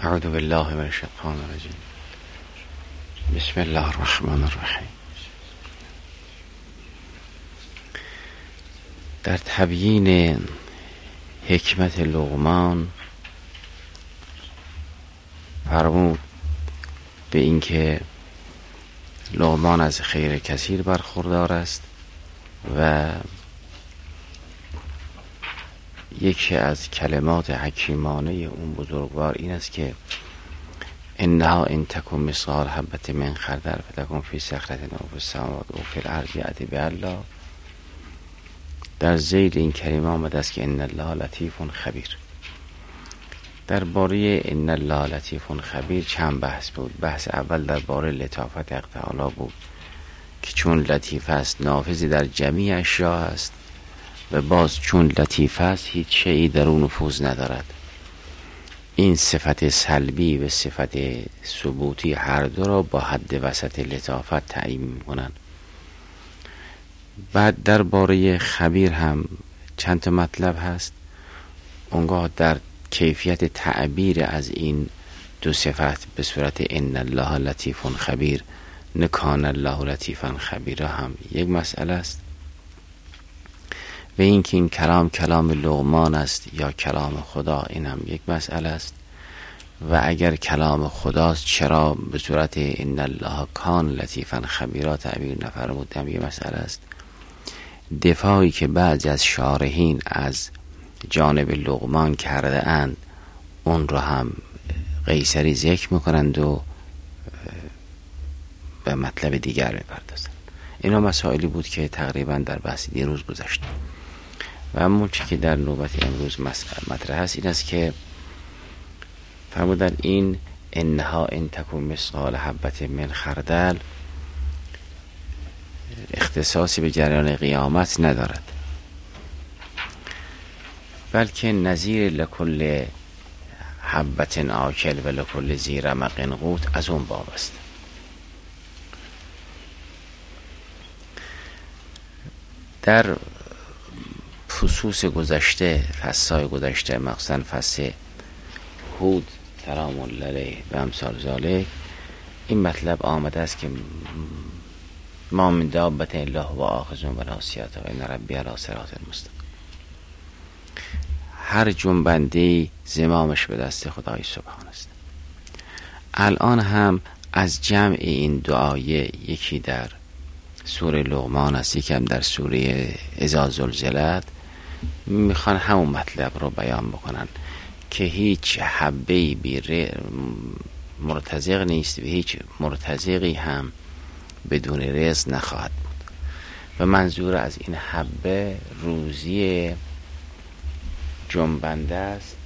اعوذ بالله من الشیطان الرجیم. بسم الله الرحمن الرحیم. در تبیین حکمت لقمان فرمود به اینکه لقمان از خیر کثیر برخوردار است و یکی از کلمات حکیمانه اون بزرگوار این است که انها ان تکن مثقال حبة من خردل فتکن فی صخرة او فی السماوات او فی الارض یأتی بالله. در ذیل این کلمه آمده است که ان الله لطیف خبیر. درباره ان الله لطیف خبیر چند بحث بود. بحث اول درباره لطافت حق تعالی بود که چون لطیف است نافذی در جمیع اشیا است و باز چون لطیف است هیچ شیئی در اون نفوذ ندارد. این صفت سلبی و صفت ثبوتی هر دو را با حد وسط لطافت تعیین می‌کنند. بعد درباره خبیر هم چند تا مطلب هست. اونگاه در کیفیت تعبیر از این دو صفت به صورت ان الله لطیف خبیر نکان الله لطیفا خبیرا هم یک مسئله است و اینکه این کلام لقمان است یا کلام خدا این هم یک مسئله است و اگر کلام خداست چرا به صورت ان الله کان لطیفا خبیرا تعبیر نفرمود هم یک مسئله است. دفاعی که بعضی از شارحین از جانب لقمان کرده اند اون رو هم قیصری ذکر میکنند و به مطلب دیگر میپردازند. اینا مسائلی بود که تقریبا در بحث دیروز گذشت و همون چی که در نوبت امروز مطرح است این است که فرمودن این انها ان تکن مثقال حبة من خردل اختصاصی به جریان قیامت ندارد بلکه نظیر لکل حبة آکل و لکل ذی رمق قوت از اون باب است. در فصوص گذشته فصل‌های گذشته مخصوصا فصل هود سلام الله علیه و امثال ذالک این مطلب آمده است که ما من دابة الا هو آخذ بناصیتها و ان ربی علی صراط مستقیم. هر جنبنده زمامش به دست خدای سبحان است. الان هم از جمع این دو آیه یکی در سوره لقمان است یکی هم در سوره اذا زلزلت میخوان همون مطلب رو بیان بکنن که هیچ حبه‌ای مرتزق نیست و هیچ مرتزقی هم بدون رزق نخواهد بود و منظور از این حبه روزی جنبنده است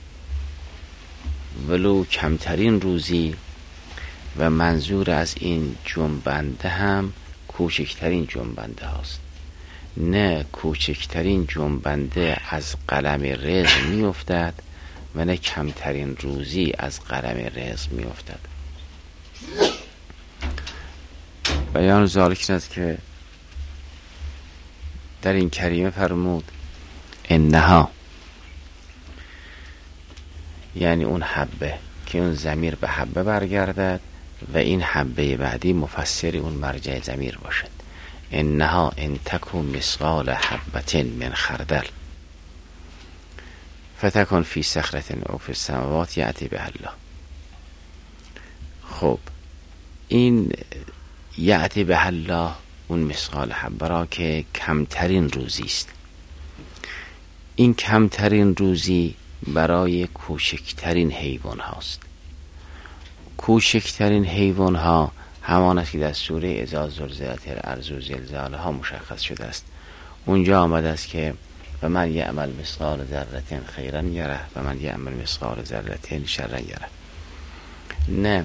ولو کمترین روزی و منظور از این جنبنده هم کوچکترین جنبنده هاست. نه کوچکترین جنبنده از قلم رزق می افتد و نه کمترین روزی از قلم رزق می افتد. بیان ذالک است که در این کریمه فرمود انها یعنی اون حبه که اون ضمیر به حبه برگردد و این حبه بعدی مفسر اون مرجع ضمیر باشد. انها ان تکن مثقال حبة من خردل فتکن فی صخرة او فی السماوات یأتی بالله. خب این یأتی بالله اون مثقال حبه را که کمترین روزی است. این کمترین روزی برای کوچکترین حیوان هاست. کوچکترین حیوان ها همان است که در سوره اذا زلزلت الارض زلزالها مشخص شده است. اونجا آمده است که و من یعمل مثقال ذره خیرا یره و من یعمل مثقال ذره شرا یره. نه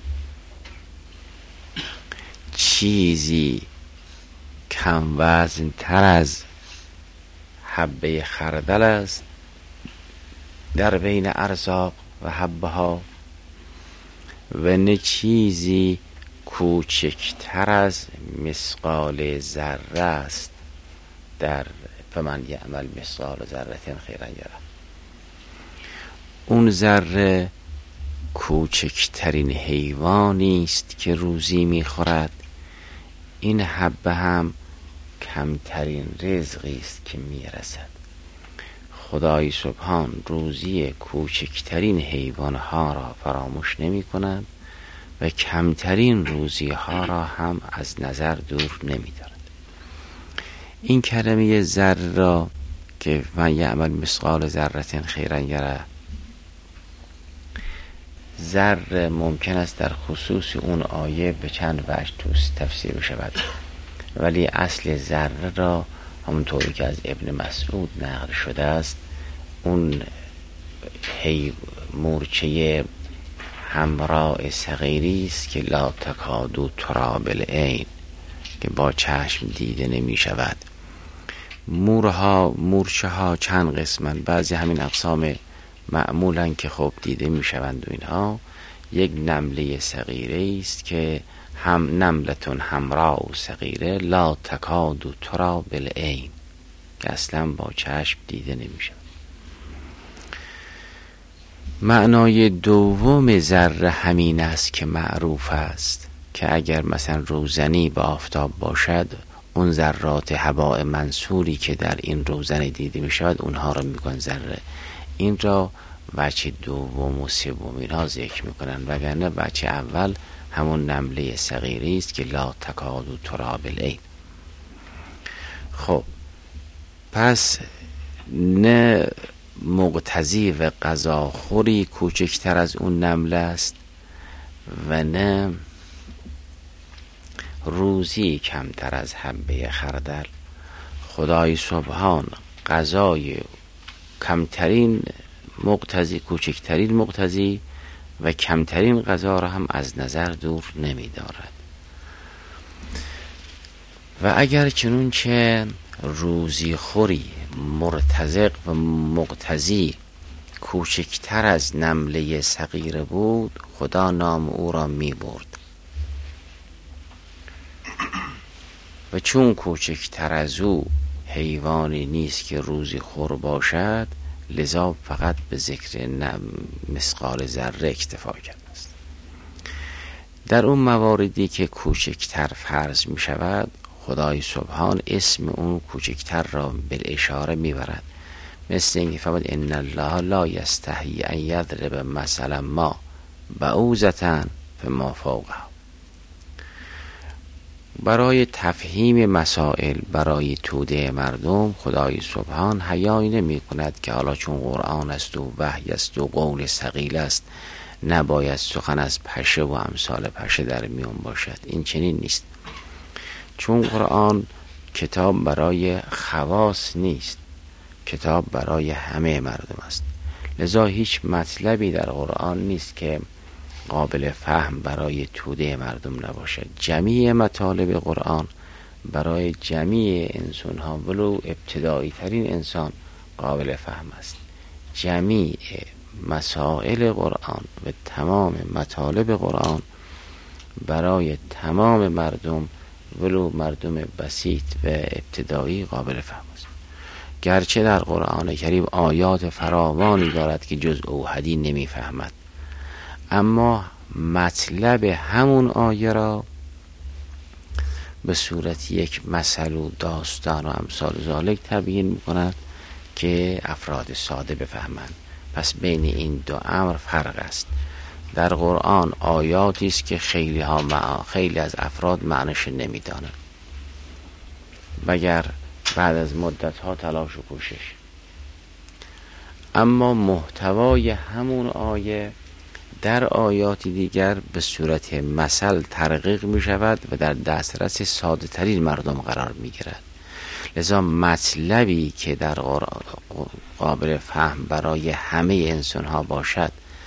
چیزی کم وزن تر از حبه خردل است در بین ارزاق و حبه ها و نه چیزی کوچکتر از مثقال ذره است در فمن یعمل مثقال ذره خیرا یره. اون ذره کوچکترین حیوانی است که روزی میخورد، این حبه هم کمترین رزقی است که میرسد. خدای سبحان روزی کوچکترین حیوانها را فراموش نمی کند و کمترین روزی ها را هم از نظر دور نمی دارد. این کلمه ذره را که من یعمل مثقال ذره خیرا یره، ذره ممکن است در خصوص اون آیه به چند وجه تفسیر بشود، ولی اصل ذره را همونطوری که از ابن مسعود نقل شده است، اون مورچه حمراء صغیری است که لا تکادو تری بالعین، که با چشم دیده نمی شود. مورچه ها چند قسمن، بعضی همین اقسام معمولا که خب دیده می شوند و اینها. یک نمله صغیره است که هم نملتون حمراء و صغیره لا تکادو تری بالعین، که اصلا با چشم دیده نمی شود. معنای دوم ذره همین است که معروف است که اگر مثلا روزنی به آفتاب باشد، اون ذرات هواء منصوری که در این روزنه دیده می شود اونها را می کن ذره. این را وجه دوم و سوم اینها ذکر می کنند، وگرنه وجه اول همون نمله صغیری است که لا تکادو تری بالعین. خب پس نه مقتضی و غذاخوری کوچکتر از اون نمله است و نه روزی کمتر از حبه خردل. خدای سبحان غذای کمترین مقتضی، کوچکترین مقتضی و کمترین غذا را هم از نظر دور نمی دارد. و اگر چنونچه روزی خوری مرتزق و مقتضی کوچکتر از نمله صغیره بود، خدا نام او را می برد. و چون کوچکتر از او حیوانی نیست که روزی خور باشد، لذا فقط به ذکر مثقال ذره اکتفا کرده است. در اون مواردی که کوچکتر فرض می شود، خدای سبحان اسم اون کوچکتر را بالاشاره می برد، مثل اینکه فقط ان الله لا یستحیی ان یضرب مثلا ما بعوضة فما فوقها. برای تفهیم مسائل، برای توده مردم، خدای سبحان حیایی نمی کند که حالا چون قرآن است و وحی است و قول ثقیل است نباید سخن از پشه و امثال پشه در میان باشد. این چنین نیست. چون قرآن کتاب برای خواص نیست، کتاب برای همه مردم است، لذا هیچ مطلبی در قرآن نیست که قابل فهم برای توده مردم نباشد. جمیع مطالب قرآن برای جمیع انسان ها ولو ابتدایی ترین انسان قابل فهم است. جمیع مسائل قرآن و تمام مطالب قرآن برای تمام مردم ولو مردم بسیط و ابتدایی قابل فهم است. گرچه در قرآن کریم آیات فراوانی دارد که جز اوحدی نمیفهمد، اما مطلب همون آیه را به صورت یک مثل و داستان و امثال ذالک تبیین می‌کند که افراد ساده بفهمند. پس بین این دو امر فرق است. در قرآن آیاتی است که خیلی از افراد معنیش نمی‌دانند، مگر بعد از مدت‌ها تلاش و کوشش. اما محتوای همون آیه در آیات دیگر به صورت مثل ترقیق می شود و در دسترس ساده ترین مردم قرار می گیرد. لذا مطلبی که در قابل فهم برای همه انسان ها باشد،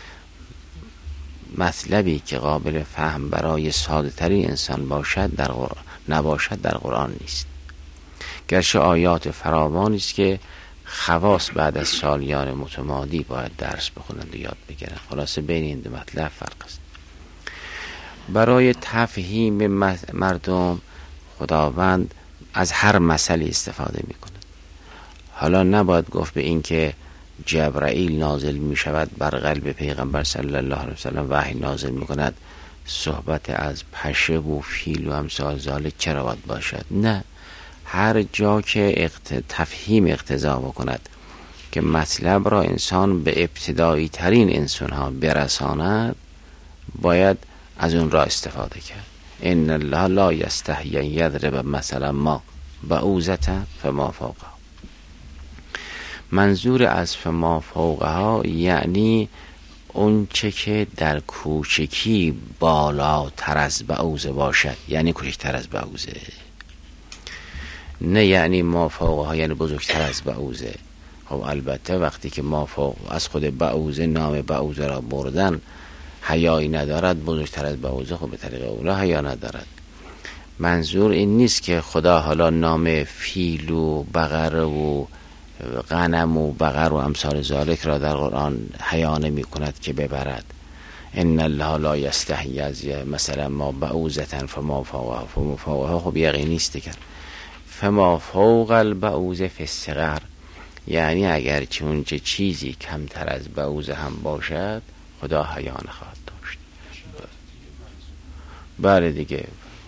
مطلبی که قابل فهم برای ساده ترین انسان باشد نباشد در قرآن نیست. گرچه آیات فراوانی است که خواص بعد از سالیان متمادی باید درس بخونند و یاد بگیرند. خلاصه بین این دو مطلب فرق است. برای تفهیم مردم خداوند از هر مثلی استفاده می کند. حالا نباید گفت به این که جبرائیل نازل می شود بر قلب پیغمبر صلی الله علیه وسلم، وحی نازل می کند، صحبت از پشه و فیل و امثال ذالک چرا باید باشد؟ نه، هر جا که تفهیم اقتضا بکند که مطلب را انسان به ابتدایی ترین انسان ها برساند، باید از اون را استفاده کرد. ان الله لا یستحیی ان یضرب مثلا ما بعوضة فما فوقها. منظور از فما فوقها یعنی اون چه که در کوچکی بالاتر از بعوضه باشد، یعنی کوچکتر از بعوضه، نه یعنی ما فوقها یعنی بزرگتر از بعوضه. خب البته وقتی که ما فوق از خود بعوضه نام بعوضه را بردن حیایی ندارد، بزرگتر از بعوضه خب به طریق اولا حیا ندارد. منظور این نیست که خدا حالا نام فیل و بقر و غنم و بقر و امثال ذالک را در قرآن حیا نمی کند که ببرد. ان الله لا یستحیی از مثلا ما بعوضة فما فوقها. فما فوقها خب یقینی است که فما فوق البعوضة فی الصغر، یعنی اگر چون چیزی کمتر از بعوضه هم باشد خدا حیا نخواهد داشت. بله دیگه،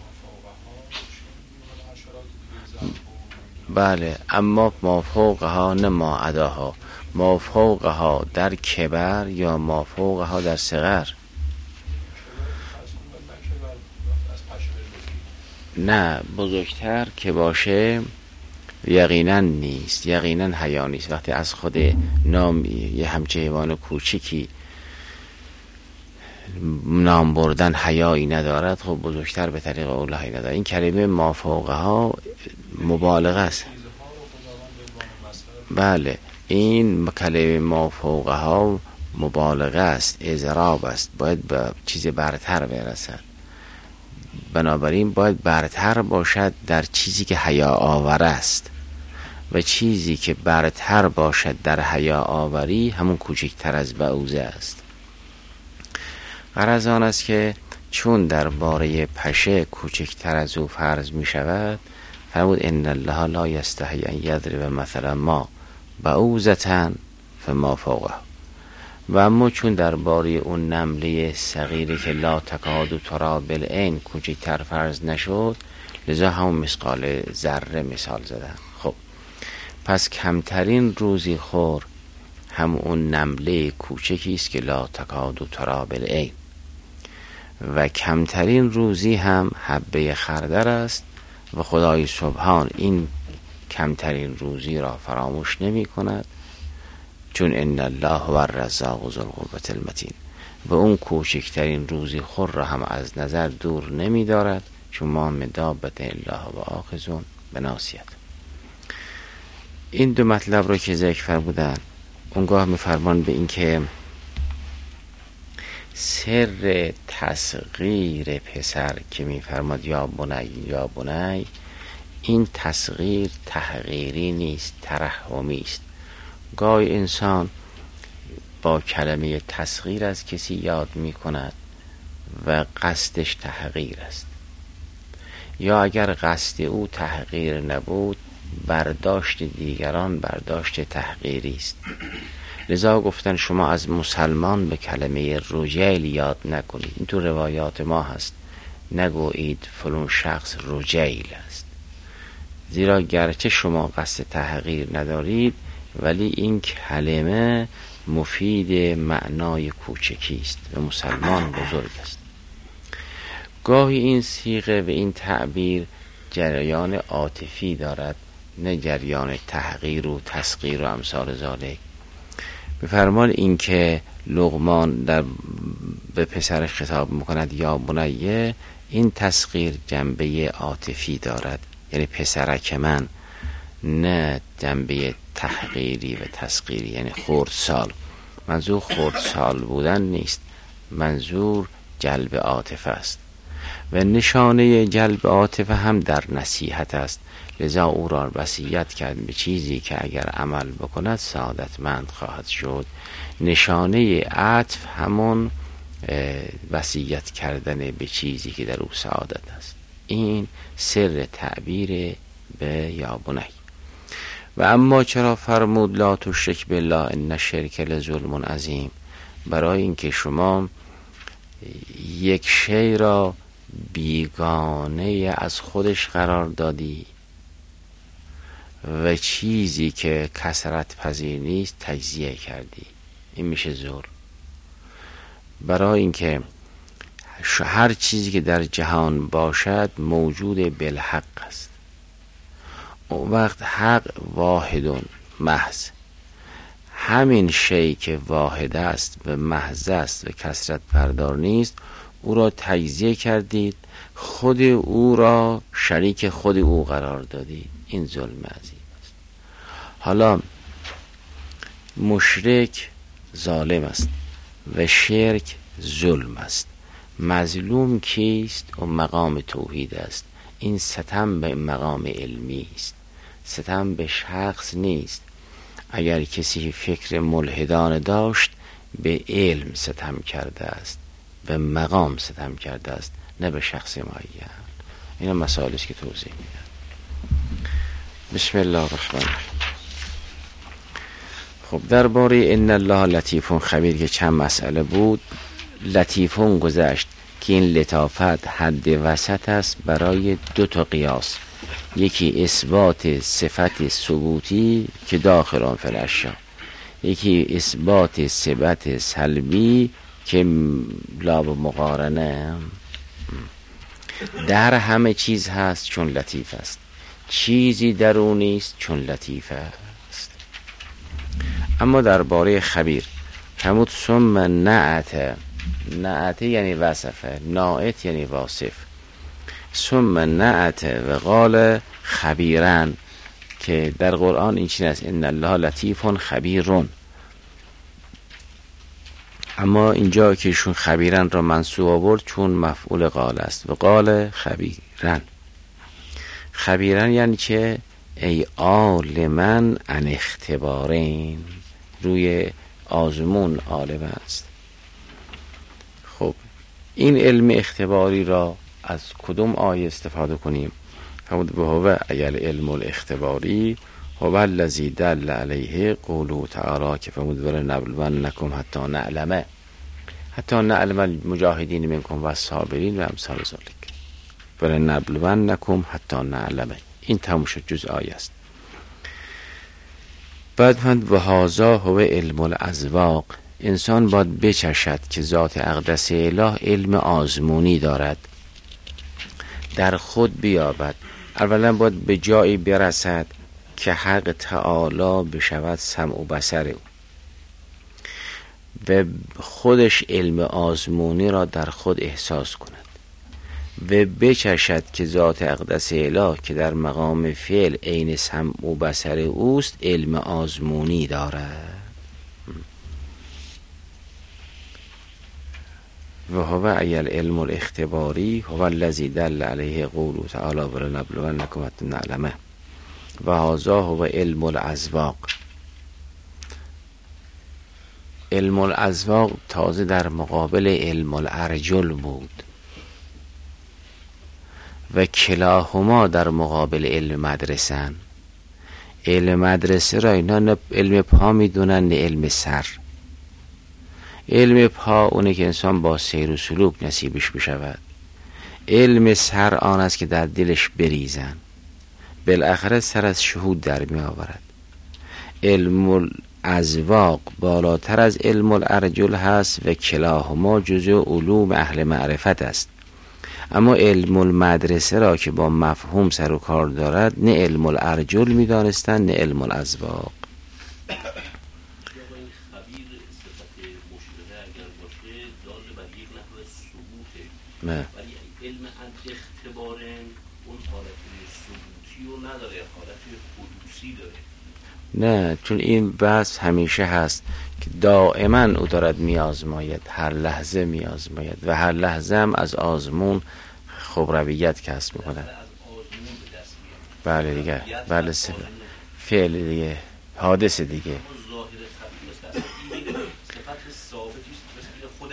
بله، اما ما فوقها نه ما عداها، ما فوقها در کبر یا ما فوقها در صغر. نه، بزرگتر که باشه یقینا نیست، یقینا حیا نیست. وقتی از خود نام یه همچه حیوان کوچیکی نام بردن حیایی ندارد، خب بزرگتر به طریق اولهی ندارد. این کلمه ما فوقها مبالغه است. بله، این کلمه ما فوقها مبالغه است، اضراب است، باید به چیز برتر برسد. بنابراین باید برتر باشد در چیزی که حیا آور است، و چیزی که برتر باشد در حیا آوری همون کوچکتر از بعوضه است. غرض آن است که چون در باره پشه کوچکتر از او فرض می شود، فرمود ان الله لا یستحیی ان یضرب مثلا ما بعوضة فما فوقها. و اما چون در باره اون نمله صغیری که لا تکاد تری بالعین کوچکتر فرض نشد، لذا همون مثقال ذره مثال زدن. خب پس کمترین روزی خور هم اون نمله کوچکی است که لا تکاد تری بالعین، و کمترین روزی هم حبه خردل است، و خدای سبحان این کمترین روزی را فراموش نمی کند، چون ان الله هو الرزاق ذو القوة المتین، و اون کوچکترین روزی خور را هم از نظر دور نمی دارد، چون ما من دابة الا هو آخذ بناصیته. این دو مطلب را که ذکر فرمودن، اونگاه میفرمان به این که سر تصغیر پسر که میفرماد یا بنی یا بنی، این تصغیر تحقیری نیست، ترحمی است. گاهی انسان با کلمه تصغیر از کسی یاد می کند و قصدش تحقیر است، یا اگر قصد او تحقیر نبود برداشت دیگران برداشت تحقیری است. لذا گفتن شما از مسلمان به کلمه رجیل یاد نکنید، این تو روایات ما هست، نگویید فلان شخص رجیل است، زیرا گرچه شما قصد تحقیر ندارید ولی این کلمه مفید معنای کوچکی است و مسلمان بزرگ است. گاهی این صیغه و این تعبیر جریان عاطفی دارد، نه جریان تحقیر و تسخیر و امثال ذالک. به فرمان این که لقمان در به پسرش خطاب میکند یا بنیه، این تسخیر جنبه عاطفی دارد، یعنی پسرک من، نه جنبه تحقیری و تسخیری، یعنی خردسال. منظور خردسال بودن نیست، منظور جلب عاطفه است، و نشانه جلب عاطفه هم در نصیحت است. لذا او را وصیت کرد به چیزی که اگر عمل بکند سعادتمند خواهد شد. نشانه عطف همون وصیت کردن به چیزی که در او سعادت است. این سر تعبیر به یا بنی. و اما چرا فرمود لا تشرک بالله ان الشرک لظلم عظیم؟ برای اینکه شما یک شی را بیگانه از خودش قرار دادی و چیزی که کثرت پذیر نیست تجزیه کردی، این میشه ظلم. برای اینکه هر چیزی که در جهان باشد موجود بالحق است، اون وقت حق واحدون محض، همین شی که واحد است و محض است و کثرت پردار نیست او را تجزیه کردید، خود او را شریک خود او قرار دادید، این ظلم عظیم است. حالا مشرک ظالم است و شرک ظلم است. مظلوم کیست؟ و مقام توحید است. این ستم به مقام علمی است، ستم به شخص نیست. اگر کسی فکر ملحدانه داشت به علم ستم کرده است، به مقام ستم کرده است، نه به شخص معین. اینا مسائلی است که توضیح میدم. بسم الله الرحمن الرحیم. خب درباره ان الله لطیف خبیر که چند مسئله بود، لطیفون گذشت که این لطافت حد وسط است برای دو تا قیاس. یکی اثبات صفت ثبوتی که داخلان فی الاشیاء، یکی اثبات صفت سلبی که لا مقارنه. در همه چیز هست چون لطیف است، چیزی در او نیست چون لطیف است. اما درباره خبیر فرمود ثم نعت، نعت یعنی وصفه، ناعت یعنی واصف. ثم نعت و قال خبیرن، که در قرآن این چیز است ان الله لطیف خبیرون. اما اینجا که شون خبیرن را منصوب آورد چون مفعول قال است و قال خبیرن. خبیرن یعنی چه؟ ای عالمن عن اختبارین، روی آزمون عالم است. خب این علم اختباری را از کدوم آیه استفاده کنیم؟ فرمود به هو اگر علم الاختباری هو الذی دل علیه قوله تعالی، که فرمود ولنبلونکم حتی نعلمه، حتی نعلم المجاهدین منکم و الصابرین و امثال ذلک، ولنبلونکم حتی نعلمه. این تموم شد، جز آیه است. بعد فرمود و هذا هو علم الاذواق، انسان باید بچشد که ذات اقدس اله علم آزمونی دارد، در خود بیابد. اولا باید به جایی برسد که حق تعالی بشود سمع و بصر او و خودش علم آزمونی را در خود احساس کند و بچشد که ذات اقدس اله که در مقام فعل عین سمع و بصر اوست علم آزمونی دارد. و هو ایل علم الاختباری هو الذی دل علیه قوله تعالی ولنبلونکم حتی نعلمه و هذا هو علم الاذواق. علم الاذواق تازه در مقابل علم الارجل بود و کلاهما در مقابل علم مدرسن. علم مدرسه را اینا نه علم پا میدونن نه علم سر. علم پا اونه که انسان با سیر و سلوک نصیبش بشود، علم سر آن است که در دلش بریزن، بالاخره سر از شهود در می آورد. علم الاذواق بالاتر از علم الارجل هست و کلاهما جزء علوم اهل معرفت است. اما علم المدرسه را که با مفهوم سر و کار دارد نه علم الارجل می دانستن نه علم الاذواق. ولی علم اختبار اون حالت ثبوتی رو نداره، حالت حدوثی داره. نه، چون این بحث همیشه هست که دائما او دارد میازماید، هر لحظه میازماید و هر لحظه هم از آزمون خبرویت کسب میکنه. بله دیگه، بله فعل دیگه، حادثه دیگه.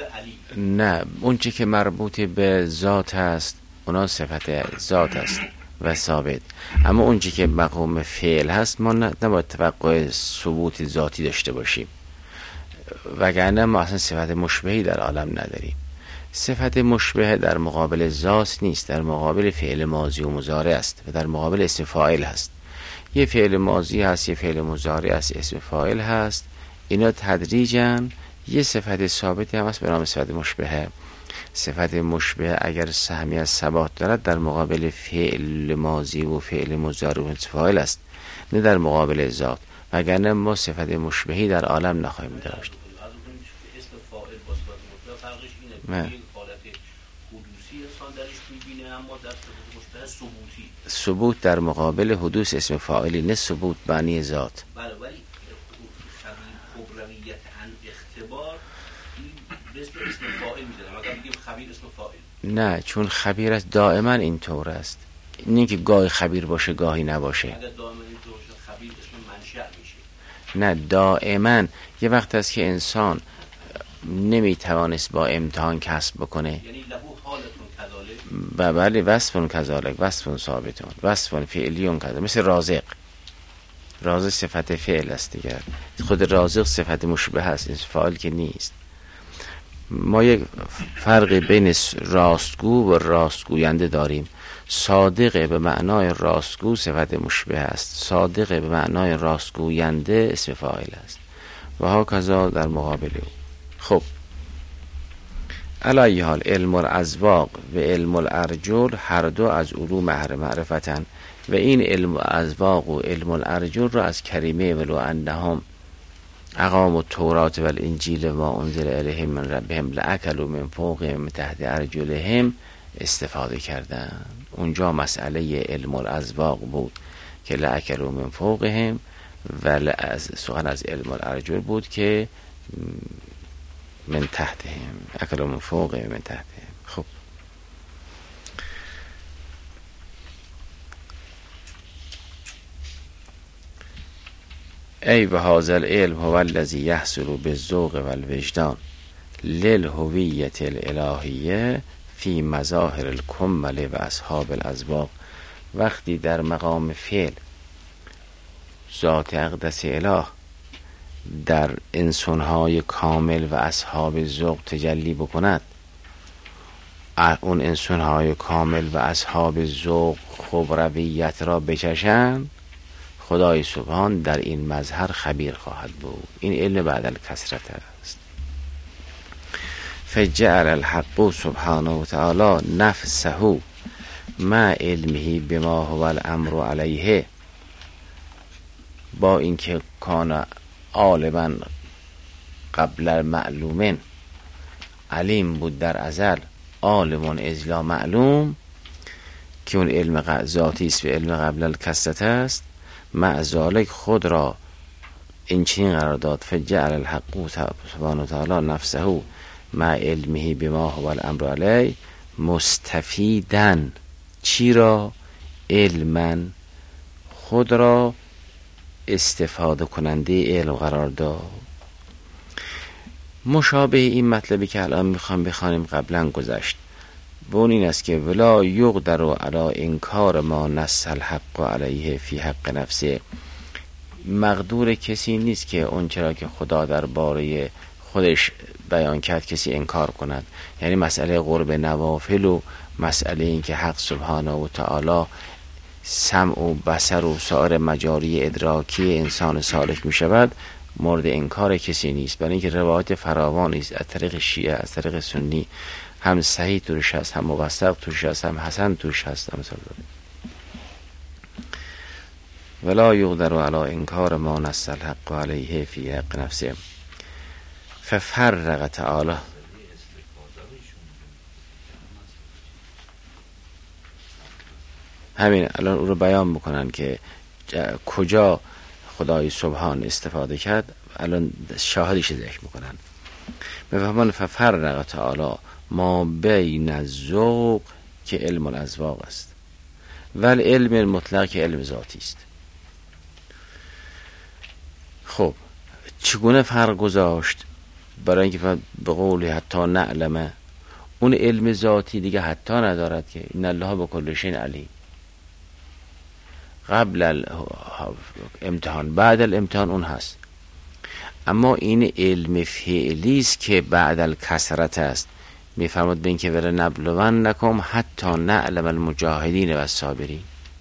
نه، اون چی که مربوط به ذات است اونا صفت ذات است و ثابت. اما اونچه که مقام فعل هست ما نباید توقع ثبوت ذاتی داشته باشیم، وگرنه ما اصلا صفت مشبهی در عالم نداریم. صفت مشبه در مقابل ذات نیست، در مقابل فعل ماضی و مضارع است و در مقابل اسم فاعل هست. یه فعل ماضی هست، یه فعل مضارع است، اسم فاعل هست. اینا تدریجاً یه صفت ثابتی هم هست به نام صفت مشبهه. صفت مشبه اگر سهمی از ثبات دارد در مقابل فعل ماضی و فعل مضارع و اسم فاعل است، نه در مقابل ذات، وگرنه ما صفت مشبهی در عالم نخواهیم داشت. اسم فاعل با صفت مشبه فرقش اینه که یک حالت حدوثی انسان درش می‌بینه، اما در صفت مشبه ثبوتی. ثبوت در مقابل حدوث اسم فاعلی، نه ثبوت معنی ذات. بله، ولی خبرویت عن اختبار به اسم فاعل می‌ذارم. اگر بگیم خبیر اسم فاعل، نه، چون خبیر است دائما اینطور است. نه که گاهی خبیر باشه گاهی نباشه. اگر دائما اینطور باشه خبیر اسم منشأ میشه. نه، دائما. یه وقت است که انسان نمیتوانست با امتحان کسب بکنه، یعنی لهو حالتون کذالک، و بله وصفون کذالک، وصفون ثابتون، وصفون فعلیون کذالک. مثل رازق صفت فعل است دیگر. خود رازق صفت مشبه هست، این فاعل که نیست. ما یک فرق بین راستگو و راستگوینده داریم. صادق به معنای راستگو صفت مشبه است، صادق به معنای راستگوینده اسم فاعل است و هاکذا در مقابل او. خب علی حال علم الازواق و علم الارجل هر دو از علوم معرفتن و این علم الازواق و علم الارجل را از کریمه ولو انهم اقاموا التوراة و الانجیل و ما انزل الیهم من ربهم لاکلوا من فوقهم من تحت ارجلهم استفاده کردن. اونجا مسئله علم الازواق بود که لاکلوا من فوقهم، و سخن از علم الارجل بود که من تحتهم، اکلوا من فوقهم من تحتهم. خب ای و هذا العلم هو الذی یحصل بالذوق و الوجدان للهویة الالهیه فی مظاهر الکمل و اصحاب الازواق. وقتی در مقام فعل ذات اقدس اله در انسانهای کامل و اصحاب ذوق تجلی بکند، اون انسانهای کامل و اصحاب ذوق خبرویت را بچشند، خدای سبحان در این مظهر خبیر خواهد بود. این علم بعد الکثرت است. فجعل الحق سبحانه و تعالی نفسه مع علمه بما هو الامر علیه، با اینکه کان عالما قبل معلومن، علیم بود در ازل، عالمون ازلا معلوم، که اون علم ذاتی است و علم قبل الکثرت است. مع ذالک خود را این چنین قرار داد فجعل الحق سبحانه و تعالی نفسه مع علمه بما هو الامر علیه مستفیدن. چی را؟ علما، خود را استفاده کننده علم قرار داد. مشابه این مطلبی که الان میخوام بخوانیم قبلا گذشت و اون این است که ولا یقدر علی انکار ما نص الحق علیه فی حق نفسه. مقدور کسی نیست که اون چرا که خدا در باره خودش بیان کرد کسی انکار کند. یعنی مسئله قرب نوافل و مسئله این که حق سبحانه و تعالی سمع و بصر و سایر مجاری ادراکی انسان سالک می شود مورد انکار کسی نیست، برای اینکه روایت فراوانی است از طریق شیعه، از طریق سنی، هم صحیح توش هست، هم موثق توش هست، هم حسن توش هست. مثلا ولا یقدر علی انکار ما نص الحق علیه فی حق نفسه ففرق تعالی. همین الان او رو بیان میکنن که کجا خدای سبحان استفاده کرد، الان شاهدش ذکر میکنن. بفهمان ففرق تعالی ما بین الذوق که علم الازواق است و علم المطلق که علم ذاتی است. خب چگونه فرق گذاشت؟ برای اینکه به قولی حتی نعلمه، اون علم ذاتی دیگه حتی ندارد که ان الله بكل شیء علیم. قبل امتحان، بعد الامتحان اون هست. اما این علم فعلی است که بعد الکثرت است. میفرماد به این که ولا نبلونکم حتی نعلم المجاهدین و الصابرین،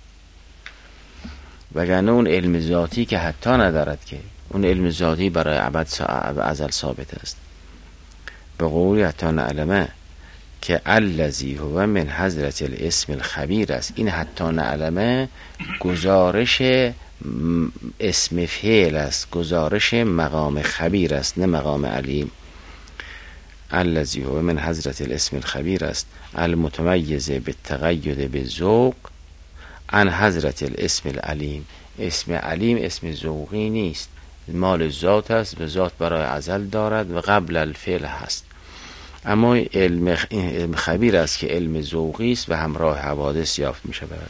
وگرنه اون علم ذاتی که حتی ندارد، که اون علم ذاتی برای ابد ازل ثابت است. به قول حتی نعلمه که الذی هو من حضرت الاسم الخبیر است. این حتی نعلمه گزارش اسم فعل است، گزارش مقام خبیر است، نه مقام علیم. الذی هو من حضرت الاسم الخبیر است المتمیز بالتقید بالذوق عن حضرت الاسم العلیم. اسم علیم اسم ذوقی نیست، مال ذات است و ذات برای ازل دارد و قبل الفعل هست. اما علم خبیر است که علم ذوقی است و همراه حوادث یافت می شود.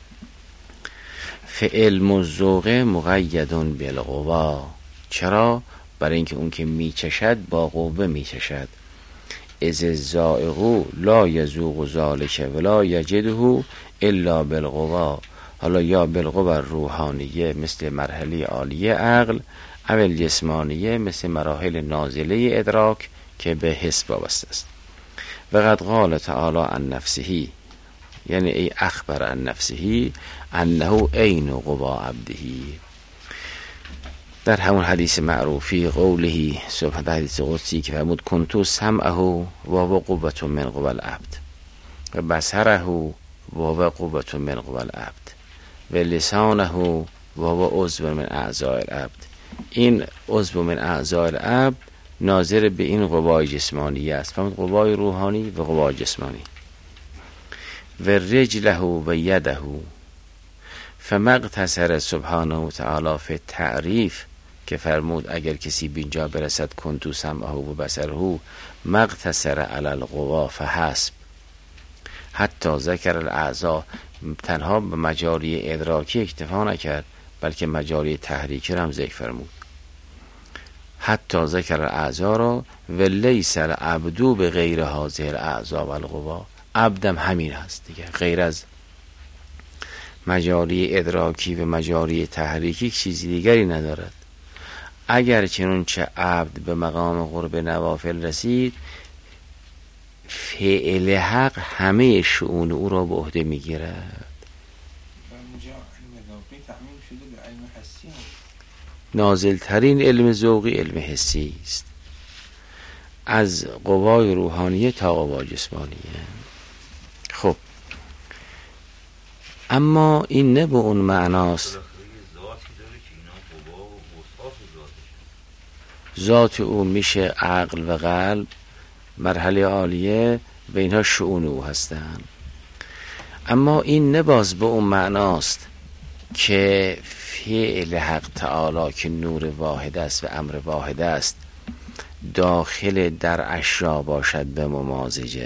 فعلم الذوق مقید بالقوا. چرا؟ برای اینکه اون که می چشد با قوه می چشد. از الذائق لا یذوق ذلک ولا یجده الا بالقوا. حالا یا بالقوا روحانیه مثل مرحله عالیه عقل، او الجسمانیه مثل مراحل نازله ادراک که به حس وابسته است. و قد قال تعالی عن نفسه، یعنی ای اخبر عن نفسه انه عین قوا عبده. در همون حدیث معروفی قوله سبحانه، حدیث قدسی که فرمود کنتو سمعه و هو قوة من قوى العبد و بصره و هو قوة من قوى العبد و لسانه و هو عضو من اعضاء العبد. این عضو من اعضاء العبد ناظر به این قوای جسمانی است، فرمود قوای روحانی و قوای جسمانی. و رجله و یده فما اقتصر سبحانه و تعالی فی تعریف، که فرمود اگر کسی به اینجا برسد کنتو سمعه و بصره مقتصر علی القوا فحسب. حتی ذکر الاعضاء، تنها به مجاری ادراکی اکتفا نکرد بلکه مجاری تحریکی را هم ذکر فرمود. حتی ذکر الاعضاء را و لیس العبد به غیر هذه الاعضاء و القوا. عبدم همین هست دیگه، غیر از مجاری ادراکی و مجاری تحریکی چیزی دیگری ندارد. اگر چنانچه عبد به مقام قرب نوافل رسید، فعل حق همه شؤون او را به عهده میگیرد. نازل ترین علم ذوقی علم حسی است، از قوای روحانیه تا قوای جسمانیه. خب اما این نه به اون معناست ذات او میشه عقل و قلب، مرحله عالیه و اینها شؤون او هستند. اما این نه باز به اون معناست که فعل حق تعالی که نور واحد است و امر واحد است داخل در اشیا باشد به ممازجه.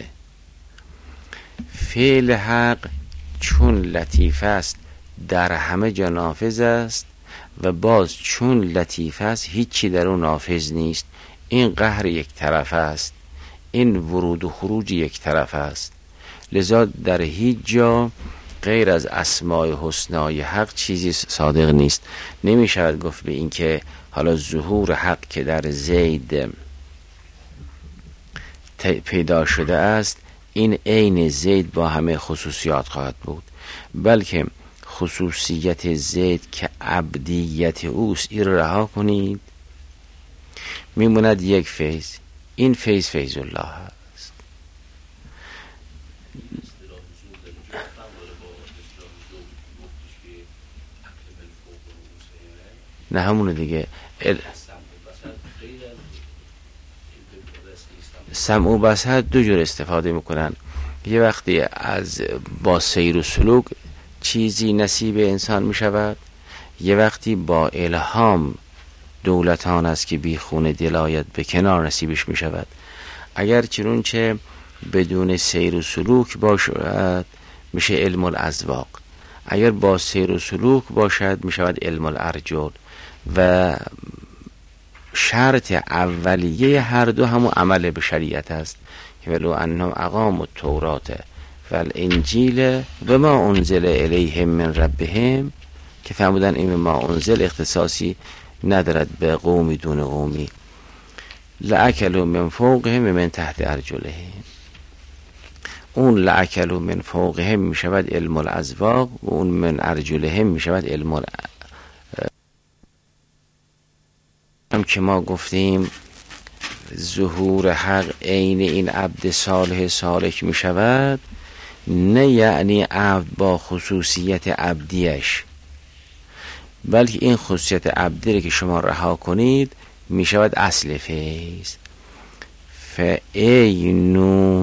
فعل حق چون لطیف است در همه جا نافذ است و باز چون لطیف است هیچی در اون نافذ نیست. این قهر یک طرف است، این ورود و خروج یک طرف است. لذا در هیچ جا غیر از اسماء حسنای حق چیزی صادق نیست. نمی شود گفت به این که حالا ظهور حق که در زید پیدا شده است این عین زید با همه خصوصیات خواهد بود، بلکه خصوصیت زید که عبدیت اوست این رها کنید، میموند یک فیض. این فیض فیض الله است. نه همونه دیگه. سمع و بصر دو جور استفاده میکنن. یه وقتی از با سیر و سلوک چیزی نصیب انسان میشود، یه وقتی با الهام دولتان است که بی خون دلایت به کنار نصیبش میشود. اگر چنانچه بدون سیر و سلوک باشد میشه علم الاذواق، اگر با سیر و سلوک باشد میشود علم الارجل. و شرط اولیه هر دو همون عمل به شریعت است که ولو انهم اقاموا التوراة والانجیل و ما انزل الیهم من ربهم که فرمودن این ما انزل اختصاصی ندارد به قومی دون قومی. لأکلوا من فوقهم من تحت ارجلهم. اون لأکلوا من فوقهم می شود علم الازواق و اون من ارجلهم می شود علم هم که ما گفتیم ظهور حق عین این عبد صالح سالک می شود، نه یعنی عبد با خصوصیت عبدیش، بلکه این خصوصیت عبدی که شما رها کنید می شود اصل فیض. فعین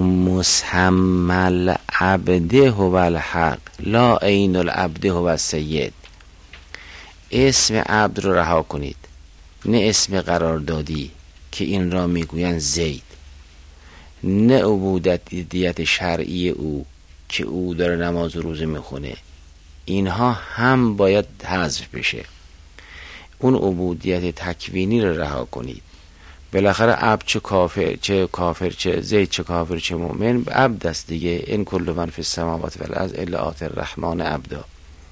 مسمى العبد هو الحق لا عین العبد هو السید. اسم عبد رو رها کنید، نه اسم قراردادی که این را میگویند زید، نه عبودیت شرعی او که او داره نماز و روزه میخونه، اینها هم باید حذف بشه. اون عبودیت تکوینی رو رها کنید. بالاخره عبد چه کافر چه زید چه کافر چه مؤمن عبد است دیگه. این کل من فی السماوات و الارض الا آتی الرحمن عبدا.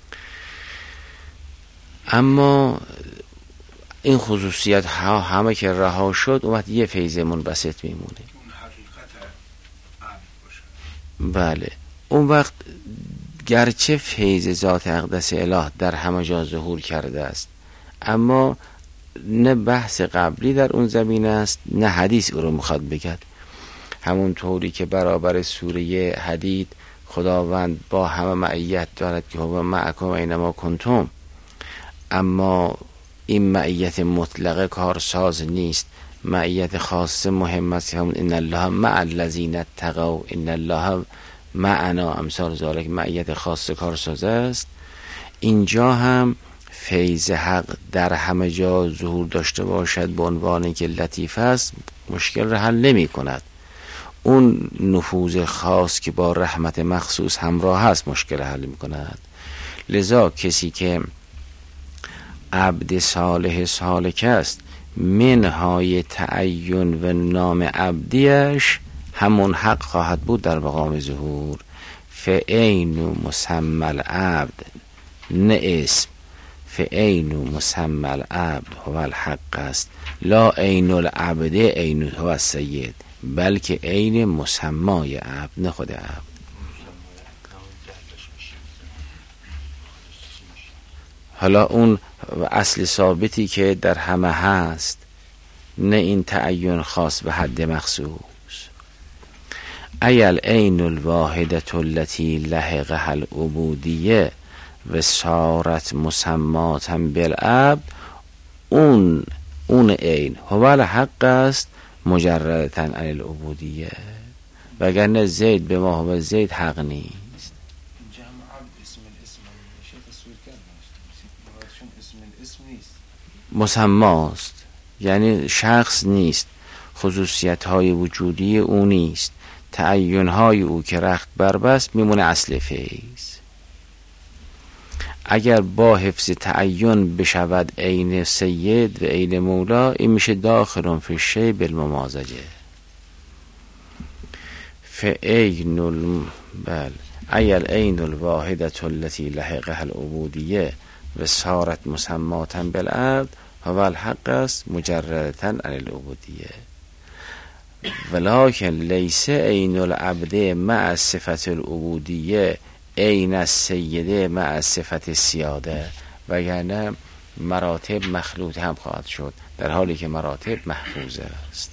اما این خصوصیت ها همه که رها شد اون وقت یه فیض منبسط میمونه. اون حقیقت عبد باشه. بله، اون وقت گرچه فیض ذات اقدس اله در همه جا ظهور کرده است، اما نه بحث قبلی در اون زمین است نه حدیث او رو میخواد بگد. همون طوری که برابر سوره حدید خداوند با همه معیت دارد که هو معکم اینما کنتم، اما این معیت مطلقه کارساز نیست، معیت خاصه مهم است. همون ان الله مع الذین اتقوا ان الله معنا امثال ذالک، معیت خاصه کارساز است. اینجا هم فیض حق در همه جا ظهور داشته باشد به عنوان که لطیف است، مشکل را حل نمی کند. اون نفوذ خاص که با رحمت مخصوص همراه هست مشکل حل می کند. لذا کسی که عبد صالح سالک است، منهای تعین و نام عبدیش همون حق خواهد بود در مقام ظهور. فعین مسمى العبد، نه اسم. فعین مسمى العبد هو الحق است، لا عین العبد عین هو السید، بلکه عین مسمای عبد نه خود عبد. حالا اون اصل ثابتی که در همه هست، نه این تعین خاص به حد مخصوص. ایل عین الواحدة التي لحقها العبودیه و صارت مسماتا بالعبد، اون عین هو الحق است مجردتا عن العبودیه، وگرنه زید به ما هو زید حق نیست. مسماست یعنی شخص نیست، خصوصیت های وجودی او نیست، تعین های او که رخت بربست میمونه اصل فیض. اگر با حفظ تعین بشود عین سید و عین مولا، این میشه داخل فی الشیء بالممازجه. فعین بل ایل عین الواحدة التي لحقها العبودیه و صارت مسماتا بالعبد هو الحق است مجردتا عن العبودیه. ولکن لیس عین العبد مع صفت العبودیه عین السیده مع صفت السیاده، وگرنه مراتب مخلوط هم خواهد شد در حالی که مراتب محفوظه است.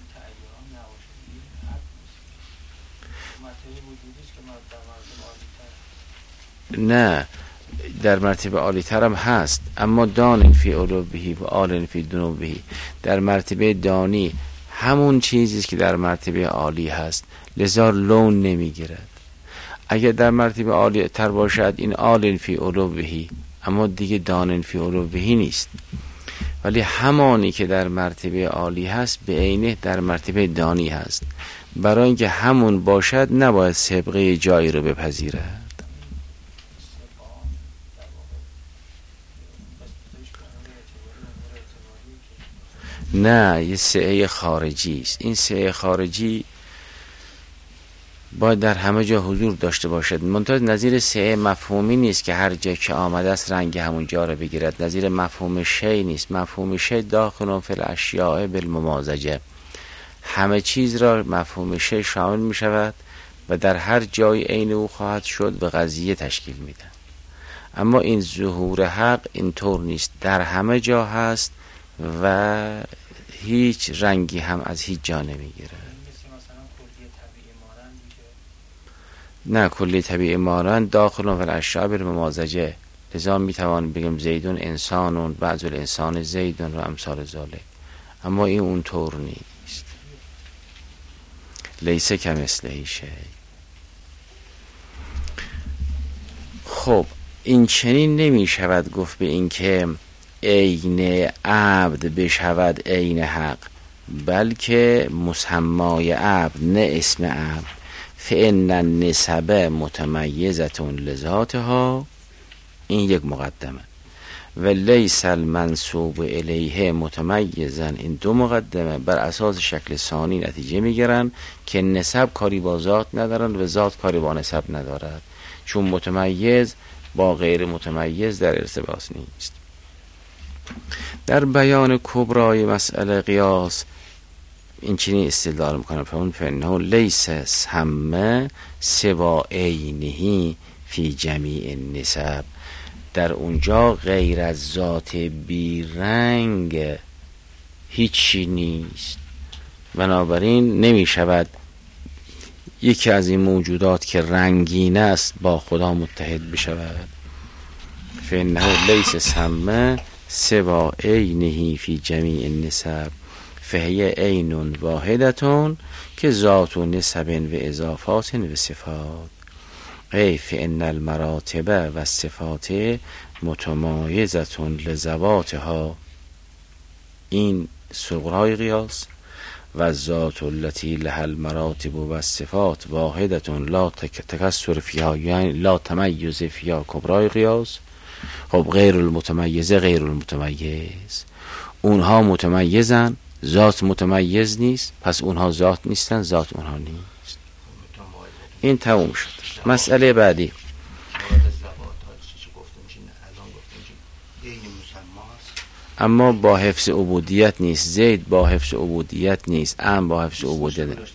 نه، در مرتبه عالی تر هم هست، اما دان فی علوبهی و آل فی دنوبهی. در مرتبه دانی همون چیزی که در مرتبه عالی هست، لذا لون نمیگیرد. اگر در مرتبه عالی تر باشد این آل فی علوبهی، اما دیگه دان فی علوبهی نیست. ولی همانی که در مرتبه عالی هست به عینه در مرتبه دانی هست. برای اینکه همون باشد نباید سابقه جایی رو بپذیرد. نه، یه سعه خارجی است. این سعه خارجی باید در همه جا حضور داشته باشد. منتها نظیر سه مفهومی نیست که هر جا که آمده است رنگ همون جا را بگیرد. نظیر مفهوم شی نیست. مفهوم شی داخل فی الاشیاء بالممازجه، همه چیز را مفهوم شی شامل می شود و در هر جای عین او خواهد شد و قضیه تشکیل میده. اما این ظهور حق اینطور نیست، در همه جا هست و هیچ رنگی هم از هیچ جا نمیگیره. نه، کلی طبیعی مانند داخل و الاشیاء بالممازجه، لذا میتوان بگم زیدون انسانون، بعض الانسان زیدون و امثال ذالک، اما این اونطور نیست. لیس کمثله شیء. خب این چنین نمی شود گفت به این که عین عبد بشود عین حق، بلکه مسمای عبد نه اسم عبد. فإن النسب متمیزة لذاتها، این یک مقدمه، و لیس المنسوب الیه متمیزا، این دو مقدمه بر اساس شکل ثانی نتیجه میگیرن که نسب کاری با ذات ندارن و ذات کاری با نسب ندارد، چون متمیز با غیر متمیز در ارتباط نیست. در بیان کبرای مسئله قیاس این چنین استدلال میکنه، فإنه لیس سمه سوا عینه فی جمیع النسب، در اونجا غیر از ذات بیرنگ هیچی نیست، بنابراین نمی شود یکی از این موجودات که رنگین است با خدا متحد بشود. فإنه لیس سمه سوا عینه فی جمیع النسب فهی عین واحدتون که ذات و نسب و اضافات و صفات. ای فإن المراتب و صفات متمایزتون لذواتها، این صغرای قیاس، و ذات التي لها المراتب و صفات واحدتون لا تکسر فیها، یعنی لا تمیز فیها، کبرای قیاس. خب غیر المتمیزه غیر المتمیز، اونها متمیزن، ذات متمیز نیست، پس اونها ذات نیستن، ذات اونها نیست. این تموم شد. مسئله بعدی اما با حفظ عبودیت نیست. زید با حفظ عبودیت نیست، ام با حفظ عبودیت نیست.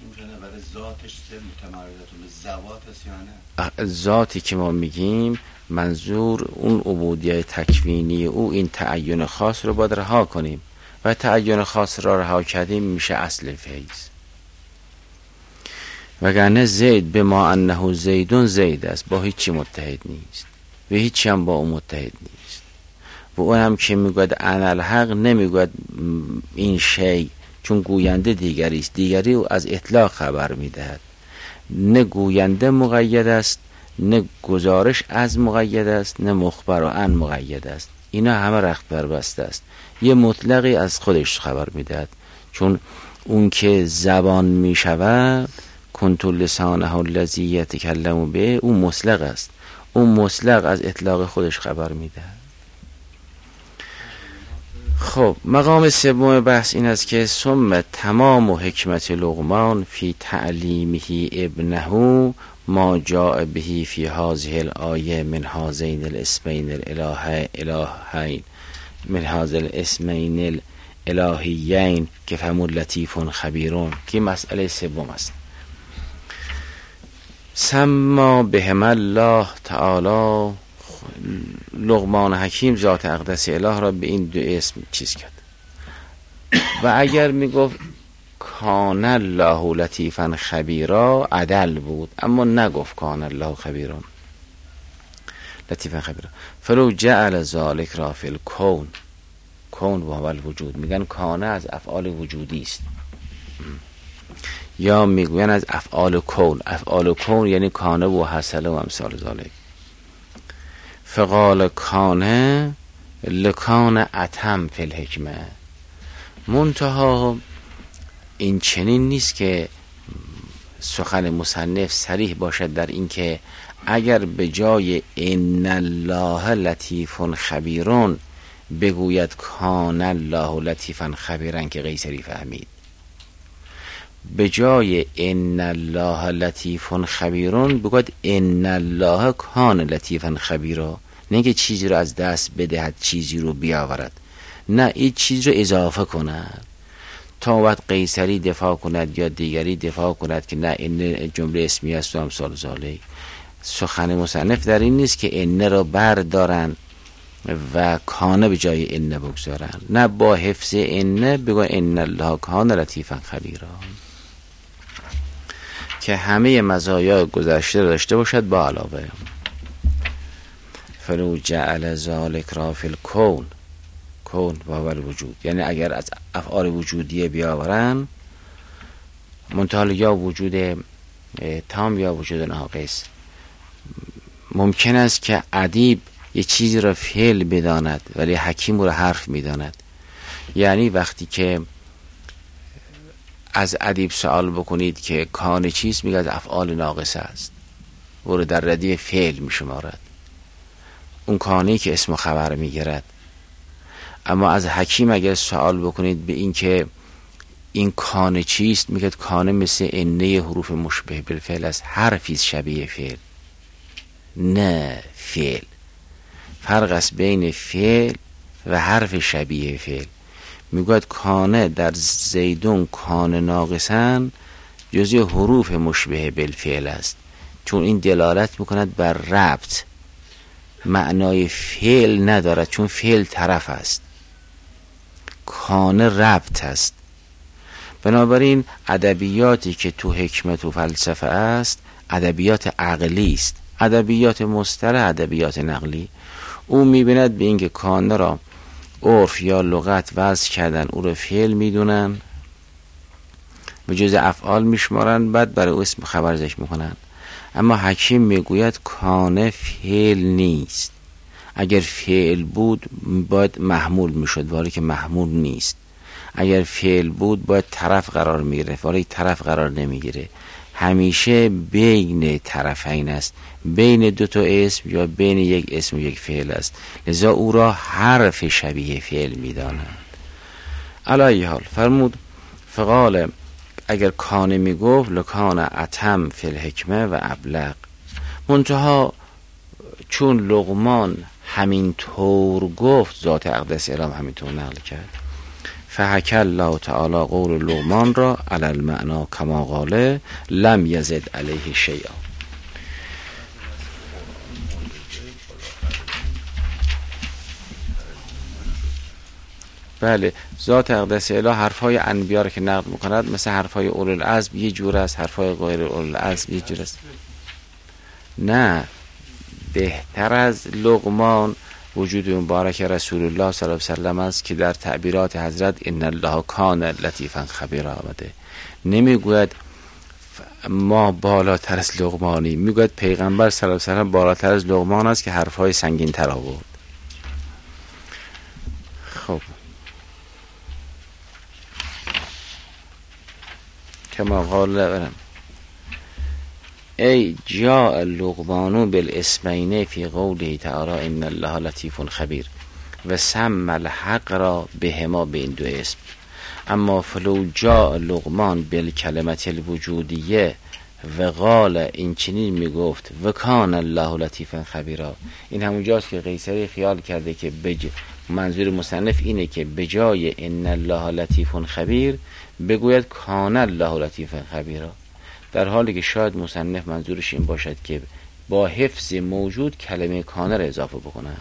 ذاتی که ما میگیم منظور اون عبودیت تکوینی او، این تعین خاص رو باید رها کنیم و تعین خاص را رها کردیم میشه اصل فیض. وگرنه زید به ما انه زیدون زید است، با هیچی متحد نیست و هیچی هم با اون متحد نیست. و اون هم که میگوید انا الحق نمیگوید این شی، چون گوینده دیگری است، دیگری او از اطلاق خبر میدهد. نه گوینده مقید است، نه گزارش از مقید است، نه مخبر و عن مقید است. اینا همه رخت بربسته است. یه مطلقی از خودش خبر میدهد، چون اون که زبان میشود کنت لسانه الذی یتکلم به، اون مطلق است، اون مطلق از اطلاق خودش خبر میدهد. خب مقام سوم بحث این است که ثم تمام و حکمت لقمان فی تعلیمه ابنه ما جاء به فی هذه الآیه من هذین الاسمین الالهین، من هذا الاسمین الالهیین که فهم لطیف خبیرون، که مسئله سوم است. سما بهم الله تعالی، لقمان حکیم ذات اقدس اله را به این دو اسم چیز کرد. و اگر میگفت کان الله لطیفا خبیرا عدل بود، اما نگفت کان الله خبیرون لطیفا خبیرا. فلو جعل ذالک را فی الکون، کون و الوجود، میگن کانه از افعال وجودی است، یا میگوین از افعال کون. افعال کون یعنی کانه و حصله و امثال ذالک. فقال کانه لکان اتم فی الحکمه. منتها این چنین نیست که سخن مصنف صریح باشد در این که اگر به جای ان الله لطیف خبیرون بگوید کان الله لطیفا خبیرن که قیصری فهمید، به جای ان الله لطیف خبیرون بگوید ان الله کان لطیفا خبیرا. نه که چیزی رو از دست بدهد چیزی رو بیاورد، نه این چیز رو اضافه کند تا وقت قیصری دفاع کند یا دیگری دفاع کند که نه این جمله اسمی است و امثال ذالک. سخن مصنف در این نیست که ان را بردارن و کانه به جای ان بگذارن، نه با حفظ ان بگو ان الله کان لطیفا خبیرا که همه مزایای گذشته داشته باشد با علاوه. فلو جعل ذالک را فی الکون، کون و الوجود، یعنی اگر از افعال وجودیه بیاورن منتها یا وجود تام یا وجود ناقص، ممکن است که ادیب یه چیزی را فعل بداند ولی حکیم را حرف میداند. یعنی وقتی که از ادیب سوال بکنید که کان چیست، میگه از افعال ناقصه است، او را در ردیف فعل میشمارد، اون کانی که اسم و خبر میگیرد. اما از حکیم اگر سوال بکنید به این که این کان چیست، میگه کان مثل انه حروف مشبه بالفعل است، حرفی شبیه فعل نه فعل. فرق است بین فعل و حرف شبیه فعل. میگوید کانه در زیدون کان ناقصن جزء حروف مشبه بالفعل است، چون این دلالت میکند بر ربط، معنای فعل ندارد چون فعل طرف است، کانه ربط است. بنابراین ادبیاتی که تو حکمت و فلسفه است ادبیات عقلی است، ادبیات مصطلح، ادبیات نقلی. او میبیند به اینکه کانه را عرف یا لغت وضع کردن، او را فعل میدونن، به جز افعال میشمارن، بعد برای اسم خبر ذکر میکنن. اما حکیم میگوید کانه فعل نیست، اگر فعل بود باید محمول میشد، ولی که محمول نیست. اگر فعل بود باید طرف قرار میگیره، ولی طرف قرار نمیگیره، همیشه بین طرفین است، بین دو تا اسم یا بین یک اسم و یک فعل است، لذا او را حرف شبیه فعل میدانند. علی حال فرمود فقال اگر کانه میگفت لکان اتم فی الحکمه و ابلغ، منتها چون لقمان همین طور گفت ذات اقدس الهی همین طور نقل کرد. فحکی الله تعالی قول لقمان را علی المعنا کما قاله لم یزد علیه شیئا. بله، ذات اقدس الهی حرفای انبیا رو که نقل میکند مثل حرفای اولوالعزم یه جور است، حرفای غیر اولوالعزم یه جور است. نه، بهتر از لقمان وجود مبارک رسول الله صلی الله علیه و سلم است که در تعبیرات حضرت ان الله کان لطیفا خبیرا آمده. نمیگوید ما بالاتر از لقمانی، میگوید پیغمبر صلی الله علیه و سلم بالاتر از لقمان است که حرفای سنگین تر آورد. خب کما قال ای جاء لقمان بالاسمین فی قوله تعالی ان الله لطیف خبیر و سم الحق را بهما به این دو اسم. اما فلو جاء لقمان بالکلمت الوجودیه و قال این چنین میگفت و کان الله لطیفا خبیرا، این همونجاست که قیصری خیال کرده که منظور مصنف اینه که به جای ان الله لطیف خبیر بگوید کان الله لطیفا خبیرا، در حالی که شاید مصنف منظورش این باشد که با حفظ موجود کلمه کانه را اضافه بکنه.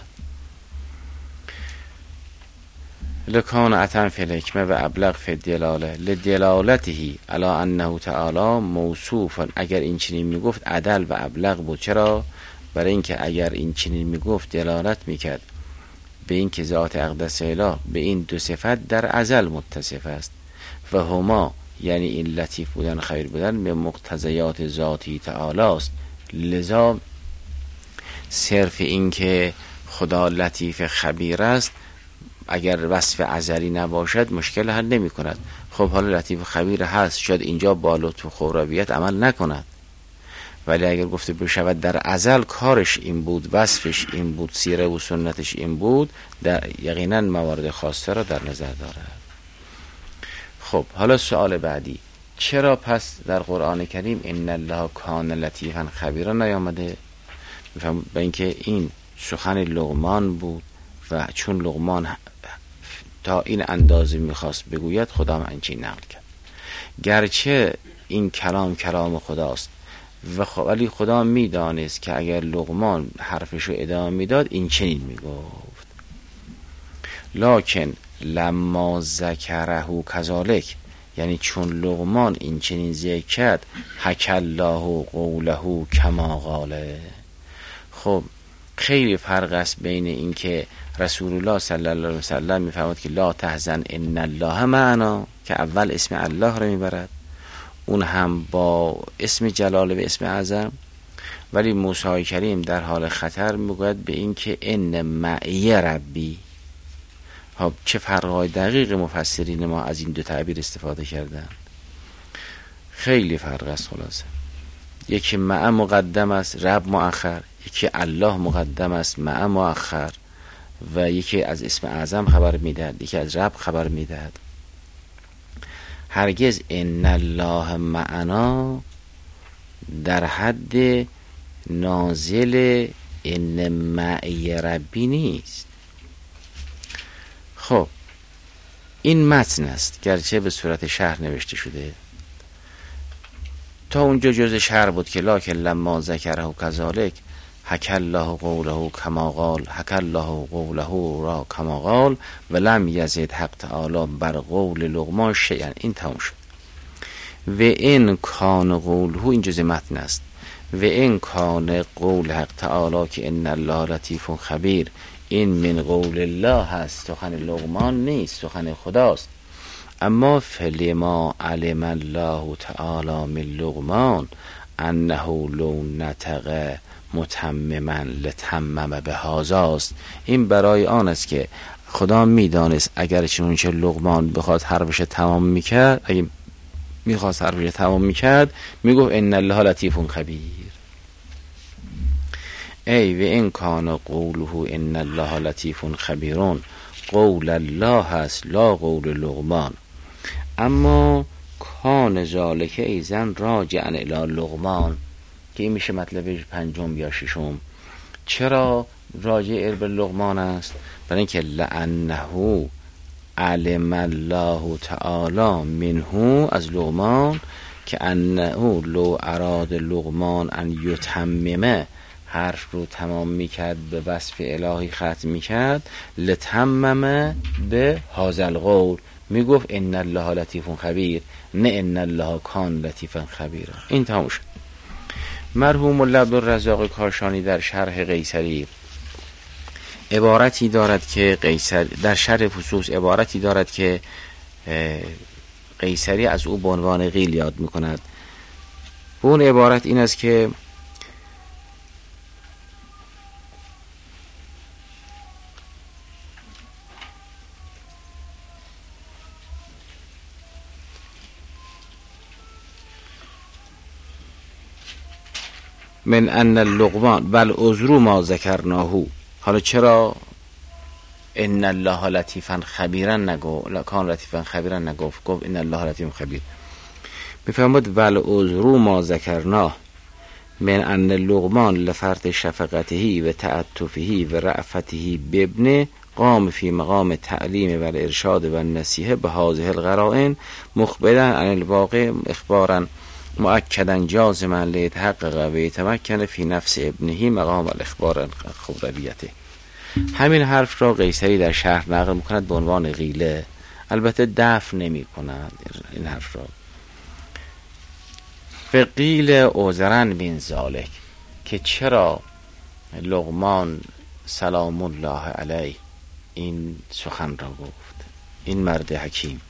لکان اتم فی الحکمه و ابلغ فی الدلاله لدلالته علی انه تعالی موصوف. اگر این چنین میگفت عدل و ابلغ بود. چرا؟ برای اینکه اگر این چنین میگفت دلالت میکرد به اینکه ذات اقدس الهی به این دو صفت در ازل متصف است و هما یعنی این لطیف بودن خبیر بودن به مقتضیات ذاتی تعالی است. لذا صرف این که خدا لطیف خبیر است اگر وصف ازلی نباشد مشکل حل نمی کند. خب حالا لطیف خبیر هست، شاید اینجا با لطف و خبرویت عمل نکند، ولی اگر گفته بشود در ازل کارش این بود، وصفش این بود، سیره و سنتش این بود، در یقینا موارد خاصه را در نظر دارد. خب حالا سوال بعدی، چرا پس در قرآن کریم ان الله کان لطیفا خبیرا نیامده؟ میفهم به اینکه این سخن لقمان بود و چون لقمان تا این اندازه میخواست بگوید خدا همچین نقل کرد. گرچه این کلام خداست ولی خدا میدانست که اگر لقمان حرفشو ادامه میداد این چنین میگفت. لکن لما ذکره کذالک، یعنی چون لقمان این چنین ذکر کرد، حکی الله قوله کما قاله. خب خیلی فرق است بین این که رسول الله صلی الله علیه وسلم میفرماد که لا تحزن ان الله معنا، که اول اسم الله رو میبرد، اون هم با اسم جلاله و اسم اعظم، ولی موسی کریم در حال خطر میگوید به این که ان معی ربی. خب چه فرقای دقیق مفسرین ما از این دو تعبیر استفاده کردن؟ خیلی فرق است. خلاصه یکی مع مقدم است رب مؤخر، یکی الله مقدم است مع مؤخر، و یکی از اسم اعظم خبر میدهد، یکی از رب خبر میدهد. هرگز ان الله معنا در حد نازل ان معی ربی نیست. خب این متن است، گرچه به صورت شرح نوشته شده. تا اونجا جز شرح بود که لکن لما ذکره کذالک حکی الله قوله کما قال، حکی الله قوله را کما قال و لم یزد حق تعالی بر قول لقمان شیئا. این تمام شد. و این کان قوله، این جز متن است، و این کان قول حق تعالی که ان الله لطیف خبیر، این من قول الله هست، سخن لقمان نیست، سخن خداست. اما فلما علم الله تعالی من لقمان انه لو نطق متمما لتمم به هذاست. این برای آن است که خدا میدانست اگر چنانچه لقمان بخواد حرفش تمام میکرد، اگه میخواست حرفش تمام میکرد میگفت ان الله لطیف خبیر. ای و این کان قوله ان الله لطیف خبیرون، قول الله هست لا قول لقمان. اما کان ذالک ایزن راجعا الی لقمان، که این میشه مطلب پنجم یا ششم. چرا راجع به لقمان است؟ برای اینکه لانه علم الله تعالی منه، از لقمان، که انه لو اراد لقمان ان یتممه، حرف رو تمام میکرد به وصف الهی ختم میکرد، لتممه به هذا القول، میگفت ان الله لطیف خبیر، نه ان الله کان لطیفا خبیرا. این تمام شد. مرحوم عبدالرزاق کاشانی در شرح قیصری عبارتی دارد که قیصر در شرح فصوص عبارتی دارد که قیصری از او به عنوان قیل یاد میکند. اون عبارت این است که من ان اللقمان بل عذرو ما ذکرناهو. حالا چرا ان الله لطیفا خبیرا نگو، کان لطیفا خبیرا نگفت، گفت ان الله لطیف خبیر؟ میفهمد بل عذرو ما ذکرناه من ان لقمان لفرط شفقته و تعطفه و رأفته بابن قام فی مقام تعلیم و الارشاد و النصیحه به هذه القرائن مخبرا عن الواقع اخبارا مؤکدا جازما لیتحقق و یتمکن فی نفس ابنه مقام الاخبار خبریته. همین حرف را قیصری در شرح نقل میکند به عنوان غیله، البته دفع نمی کند این حرف را. فقیل عذرا من ذالک، که چرا لقمان سلام الله علیه این سخن را گفت، این مرد حکیم.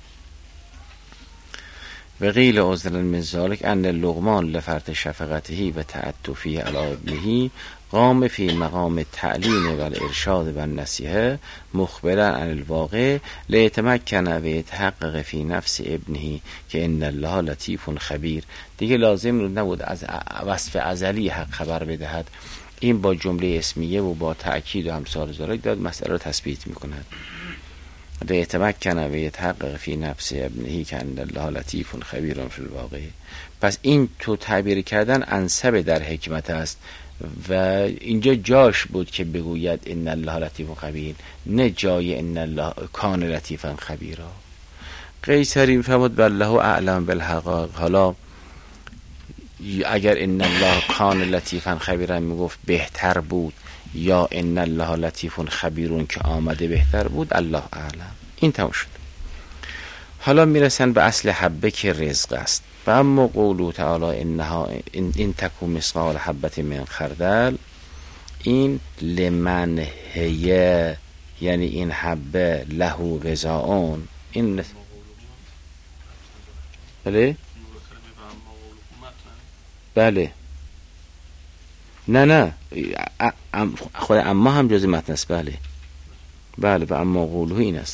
و قیل عذرا من ذالک ان لقمان لفرط شفقته و تعطفه علی ابنه قام فی مقام تعلیم و الارشاد و النصیحه مخبرا عن الواقع لیتمکن و یتحقق فی نفس ابنه که ان الله لطیف خبیر. دیگه لازم نبود از وصف ازلی حق خبر بدهد. این با جمله اسمیه و با تأکید و امثال ذالک داد مسئله را تثبیت میکند. لیتمکن و یتحقق فی نفس ابنه که ان الله لطیف خبیر فی الواقع. پس این تو تعبیر کردن انسب در حکمت است و اینجا جاش بود که بگوید ان الله لطیف خبیر، نه جای ان الله کان لطیفا خبیرا. قیصری میفرمود والله اعلم بالحقائق. حالا اگر ان الله کان لطیفا خبیرا میگفت بهتر بود، یا ان الله لطیف خبیرون که آمده بهتر بود، الله اعلم. این تموم شد. حالا میرسن به اصل حبه که رزق است. و اما قوله تعالی انها این تکون مثقال حبت من خردل، این لمن هیه، یعنی این حبه له غذاءون. این بله بله نه خود اما هم جز متن است. بله و اما قوله این است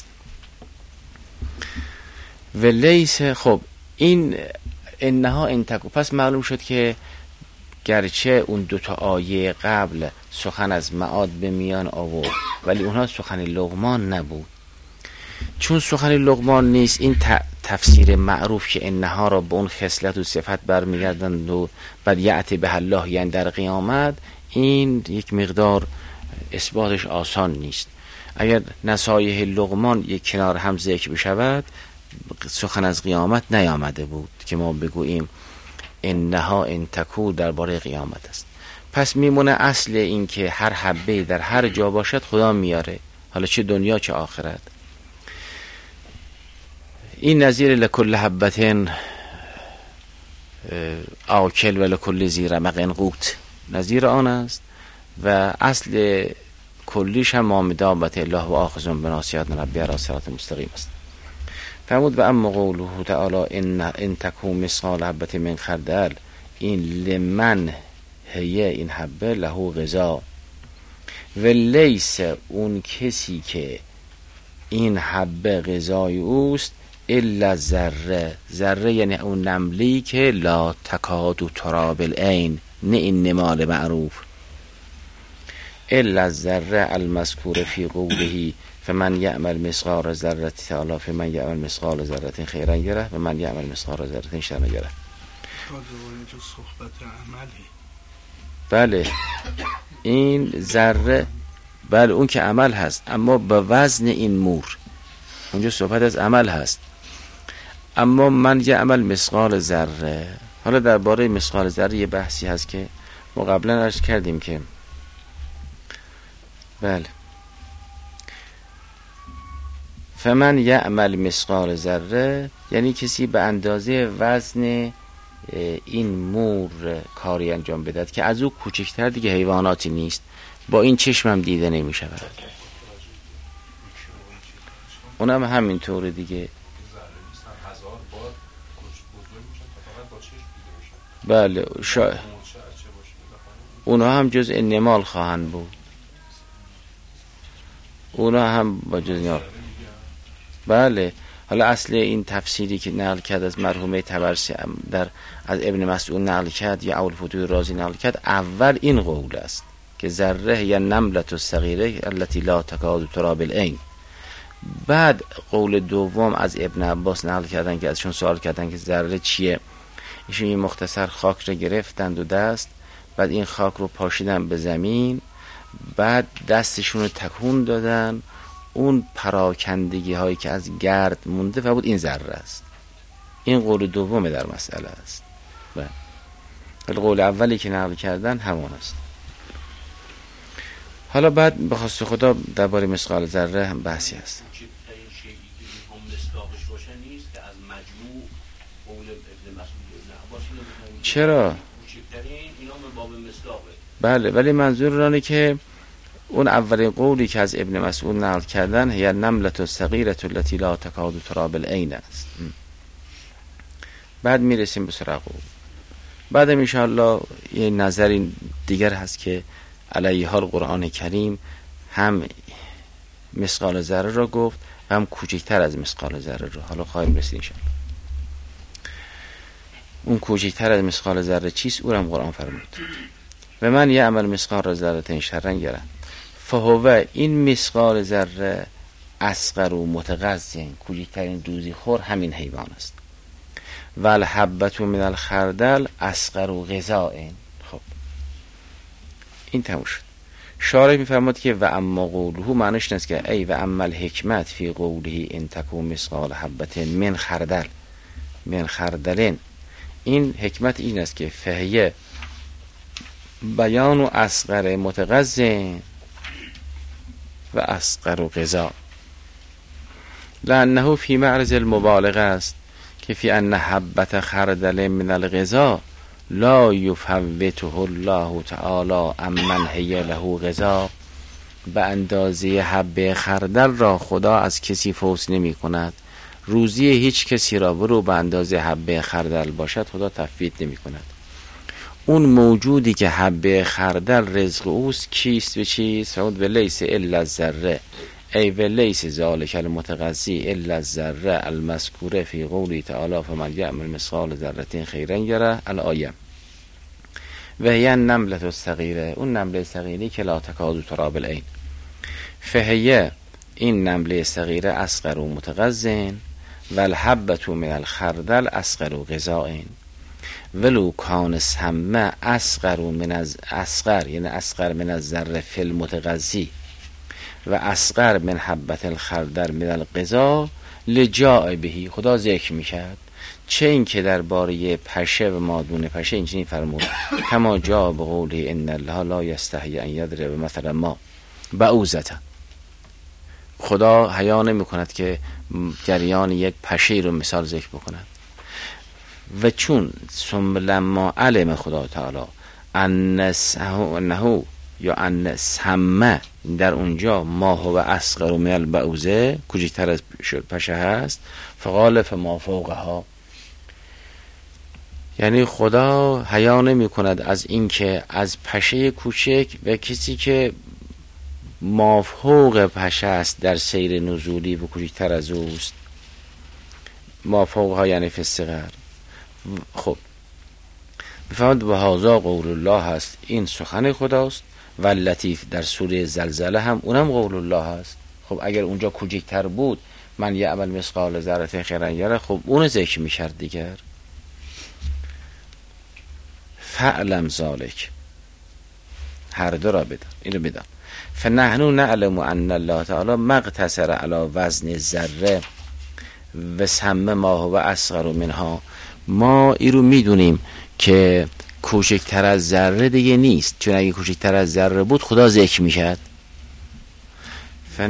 و لیس. خب این انها انتکو، پس معلوم شد که گرچه اون دوتا آیه قبل سخن از معاد به میان آورد ولی اونها سخن لقمان نبود. چون سخن لقمان نیست، این تفسیر معروف که انها را به اون خصلت و صفت برمیگردند و بعد یأتی به الله یعنی در قیامت، این یک مقدار اثباتش آسان نیست. اگر نصایح لقمان یک کنار هم ذکر بشود، سخن از قیامت نیامده بود که ما بگوییم انها انتکو درباره قیامت است. پس میمونه اصل این که هر حبه در هر جا باشد خدا میاره، حالا چه دنیا چه آخرت. این نظیر لکل حبتین آکل و لکل ذی رمق قوت، نظیر آن است و اصل کلیش هم مامدابت الله و آخذون بناصیت ربی علی صراط مستقیم است. فرمود و اما قوله تعالی ان تکون مثقال حبت من خردل، این لمن هیه، این حبه له غذا و لیس، اون کسی که این حبه غذای اوست، الا ذره، ذره یعنی اون نملی که لا تکاد ترا بالعین، نه این نمال معروف، الا الذره المذکور فی قوله فمن یعمل مثقال ذره تعالی فمن یعمل مثقال ذره خیرا یره و من یعمل مثقال ذره شرا یره. بله این ذره، بله اون که عمل هست، اما به وزن این مور، اونجا صحبت از عمل هست. اما من یعمل مثقال ذره، حالا درباره مثقال ذره یه بحثی هست که ما قبلا عرض کردیم که بله فمن یعمل مثقال ذره یعنی کسی به اندازه وزن این مور کاری انجام بدهد که از او کوچکتر دیگه حیواناتی نیست، با این چشمم دیده نمی شود. اونم همینطوره دیگه. بله اونا هم جز نمال خواهند بود، اونا هم با جز نمال. بله حالا اصل این تفسیری که نقل کرد از مرحوم طبرسی در از ابن مسعود نقل کرد یا ابوالفتوح رازی نقل کرد، اول این قول است که ذره یا نملت الصغیره التي لا تکاد ترا بالعین. بعد قول دوم از ابن عباس نقل کردن که ازشون سوال کردن که ذره چیه، ایشون یه مختصر خاک رو گرفتند و دست، بعد این خاک رو پاشیدن به زمین، بعد دستشون رو تکون دادن، اون پراکندگی هایی که از گرد مونده و بود این ذره است. این قول دوم در مسئله است. ولی قول اولی که نقل کردن همان است. حالا بعد به خواست خدا درباره مثقال ذره هم بحثی هست. چرا؟ بله ولی منظور آنه که اون اولین قولی که از ابن مسعود نقل کردن هی نملت الصغیره التي لا تکاد ترا بالعین است. بعد میرسیم به سراغ قول. بعدم انشاءالله یه نظری دیگر هست که علیه حال قرآن کریم هم مثقال ذره را گفت و هم کوچکتر از مثقال ذره را. حالا خواهیم رسید انشاءالله. اون کوچکتر از مثقال ذره چیست؟ او را هم قرآن فرمود و من یعمل مثقال ذره شرا یره. فهوه این مثقال ذره اصغر و متغذین، کوچکترین دوزی خور همین حیوان است. و الحبة من الخردل اصغر و غذاء. خب این تموم شد. شارح میفرماد که و اما قوله معنیش نیست که ای و اما الحکمت فی قوله ان تکون مثقال حبة من خردل من خردلن. این حکمت این است که فهیه بیان و اصغر متغذین و اصغر و غذا، لانه فی معرض المبالغه است که فی ان حبة خردل من الغذا لا یفوته الله تعالی امن هی له غذا. به اندازه حبه خردل را خدا از کسی فوت نمی کند. روزی هیچ کسی را برو به اندازه حبه خردل باشد خدا تفویت نمی کند. اون موجودی که حبه خردل رزق اوست کیست و چیست؟ و لیس الا الذره ای و لیس ذالک المتغذی الا الذره المذکوره فی قوله تعالی فمن یعمل مثقال ذره خیرا یره الآیه. و هی النملة الصغیره، اون نمله صغیری که لا تکاد تری بالعین. فهیه این نمله صغیره اصغر و متغذین و الحبة من الخردل اصغر و غذاء ولو کان سمه اصغر من از اصغر، یعنی اصغر من از ذره فی المتغذی و اصغر من حبة الخردل من الغذا لجاء بهی. خدا ذکر میکرد چه این که درباره پشه و مادون پشه اینجوری فرمود کما جاء بقوله ان الله لا یستحیی ان یضرب مثلا ما بعوضة. خدا حیا نمی کند که جریان یک پشه رو مثال ذکر بکند. و چون ثم لما علم خدا تعالی انه یا ان سمه در اونجا ما هو اصغر من البعوضه کوچکتر از پشه هست فقال فما فوقها، یعنی خدا حیا نمی کند از این که از پشه کوچک و کسی که مافوق پشه است در سیر نزولی و کوچکتر از اوست. مافوقها یعنی فی الصغر. خب بفرماد و هذا قول الله هست، این سخن خداست. و لطیف در سوره زلزله هم اونم قول الله هست. خب اگر اونجا کوچکتر بود من یعمل مثقال ذره خیرا یره، خب اون ذکر میکرد دیگر. فعلم ذالک، هر دو را بدان، اینو بدان. فنحن نعلم ان الله تعالی مقتصر علی وزن ذره و سمه ما هو اصغر منها. ما این رو میدونیم که کوچکتر از ذره دیگه نیست، چون اگه کوچکتر از ذره بود خدا ذکر میکرد. باید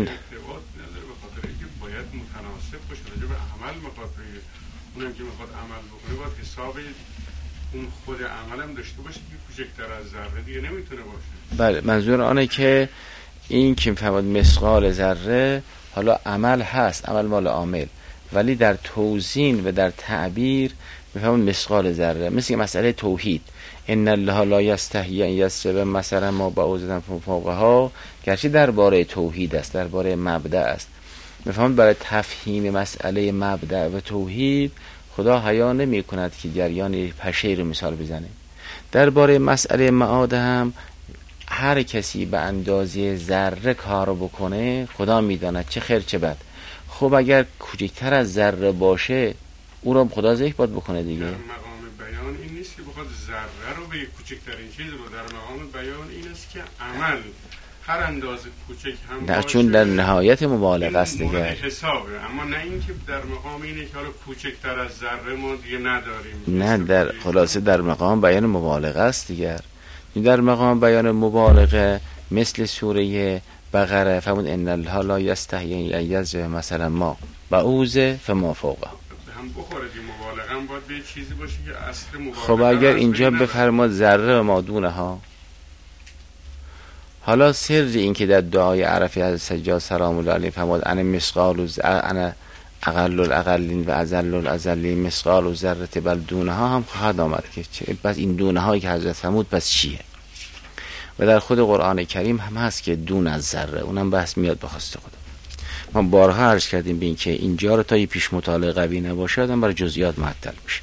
متناسب باشه راجع به عمل میخواد بگه. اونم که میخواد عمل بکنه باید حساب اون خود عمل هم داشته باشه که کوچکتر از ذره دیگه نمیتونه باشه. بله منظور آنه که این که میفهمد مثقال ذره حالا عمل هست، عمل مال عامل، ولی در توزین و در تعبیر میفهمد مثقال ذره. مثل مسئله توحید ان الله لا یستحیی ان یضرب مثلا ما بعوضة فوقها، گرچه درباره توحید است، درباره مبدأ است، میفهمد برای تفهیم مسئله مبدأ و توحید خدا حیا نمی کند که جریان پشه رو مثال بزنه. درباره مسئله معاد هم هر کسی به اندازه ذره کار بکنه خدا میداند چه خیر چه بد. خب اگر کوچکتر از ذره باشه او را خدا ذکر باید بکنه دیگه. در مقام بیان این نیست که بخواد ذره رو به کوچکترین چیز رو، در مقام بیان این است که عمل هر اندازه کوچک هم نه، چون در نهایت مبالغه است دیگه حسابه. اما نه اینکه در مقام اینه که حالا کوچکتر از ذره ما دیگه نداریم. نه، در خلاصه در مقام بیان مبالغه است دیگر. در مقام بیان مبالغه مثل سوره بقره فرمود ان الله لا یستحیی ان یضرب مثلا ما بعوضة فما فوقها. هم بخوره دی مبالغه هم باید به چیزی باشه که اصل مبالغه. خب اگر اینجا بفرماد ذره و ما دونها، حالا سر این که در دعای عرفی از سجاد سلام الله علیه فرمود انا مثقال و انا اقل الاقلین و اذل الاذلین مثقال و ذره بل دونها هم خواهد آمد که بس این دونه هایی که حضرت فرمود بس چیه. و در خود قرآن کریم هم هست که دون از ذره، اونم بحث میاد به خواست خدا. ما بارها عرض کردیم بین که اینجا رو تا یه پیش مطالعه قوی نباشه آدم برای جزئیات معطل میشه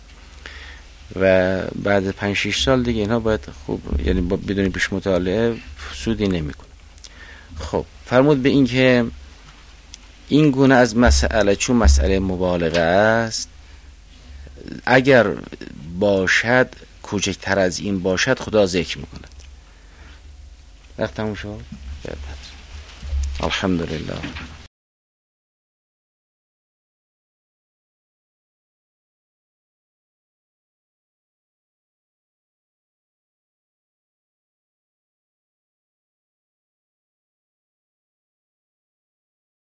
و بعد 5-6 سال دیگه اینا باید خوب، یعنی بدون پیش مطالعه سودی نمیکنه. خب فرمود به این که این گونه از مسئله چون مسئله مبالغه است، اگر باشد کوچکتر از این باشد خدا ذکر میکند. وقت تموم شد. الحمدلله.